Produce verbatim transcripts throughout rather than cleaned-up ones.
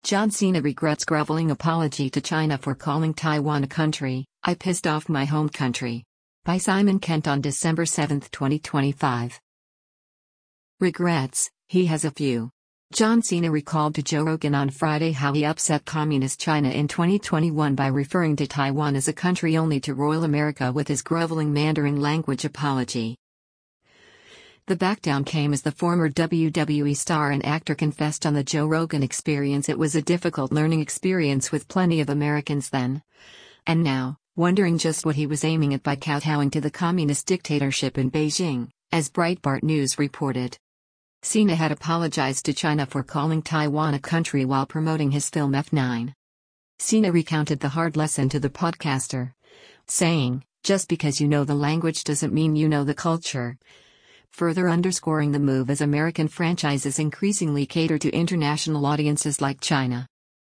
John Cena regrets groveling apology to China for calling Taiwan a country. I pissed off my home country. By Simon Kent on December seventh, twenty twenty-five. Regrets, he has a few. John Cena recalled to Joe Rogan on Friday how he upset Communist China in twenty twenty-one by referring to Taiwan as a country only to Royal America with his groveling Mandarin language apology. The backdown came as the former W W E star and actor confessed on the Joe Rogan Experience it was a difficult learning experience with plenty of Americans then. And now, wondering just what he was aiming at by kowtowing to the communist dictatorship in Beijing, as Breitbart News reported. Cena had apologized to China for calling Taiwan a country while promoting his film F nine. Cena recounted the hard lesson to the podcaster, saying, "Just because you know the language doesn't mean you know the culture," further underscoring the move as American franchises increasingly cater to international audiences like China.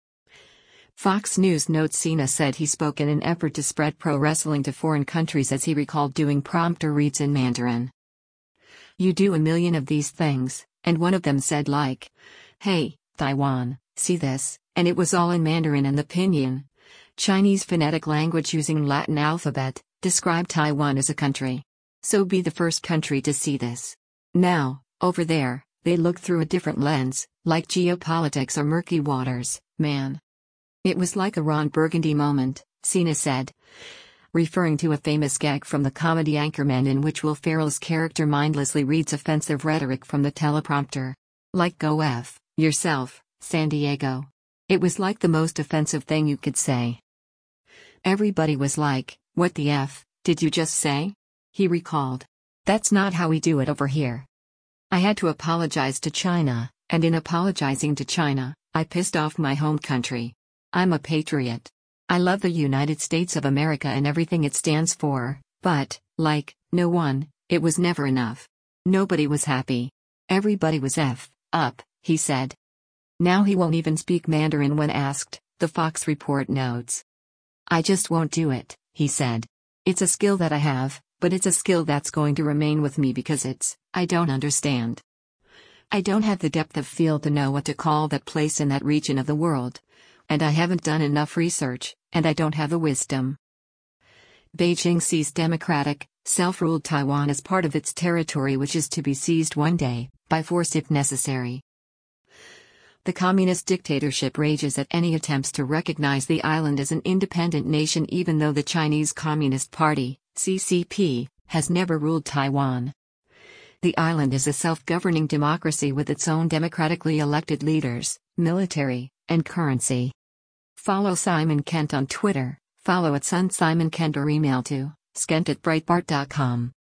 Fox News notes Cena said he spoke in an effort to spread pro wrestling to foreign countries as he recalled doing prompter reads in Mandarin. "You do a million of these things, and one of them said like, 'Hey, Taiwan, see this,' and it was all in Mandarin and the pinyin, Chinese phonetic language using Latin alphabet, described Taiwan as a country. So be the first country to see this. Now, over there, they look through a different lens, like geopolitics or murky waters, man. It was like a Ron Burgundy moment," Cena said, referring to a famous gag from the comedy Anchorman in which Will Ferrell's character mindlessly reads offensive rhetoric from the teleprompter. Like "Go F yourself, San Diego." It was like the most offensive thing you could say. Everybody was like, "What the F, did you just say?" he recalled. "That's not how we do it over here. I had to apologize to China, and in apologizing to China, I pissed off my home country. I'm a patriot. I love the United States of America and everything it stands for, but, like, no one, it was never enough. Nobody was happy. Everybody was F up," he said. Now he won't even speak Mandarin when asked, the Fox report notes. "I just won't do it," he said. "It's a skill that I have, but it's a skill that's going to remain with me because it's, I don't understand. I don't have the depth of field to know what to call that place in that region of the world. And I haven't done enough research, and I don't have the wisdom." Beijing sees democratic, self-ruled Taiwan as part of its territory which is to be seized one day, by force if necessary. The communist dictatorship rages at any attempts to recognize the island as an independent nation even though the Chinese Communist Party, C C P, has never ruled Taiwan. The island is a self-governing democracy with its own democratically elected leaders, military, and currency. Follow Simon Kent on Twitter, follow at Sun Simon Kent or email to skent at breitbart dot com.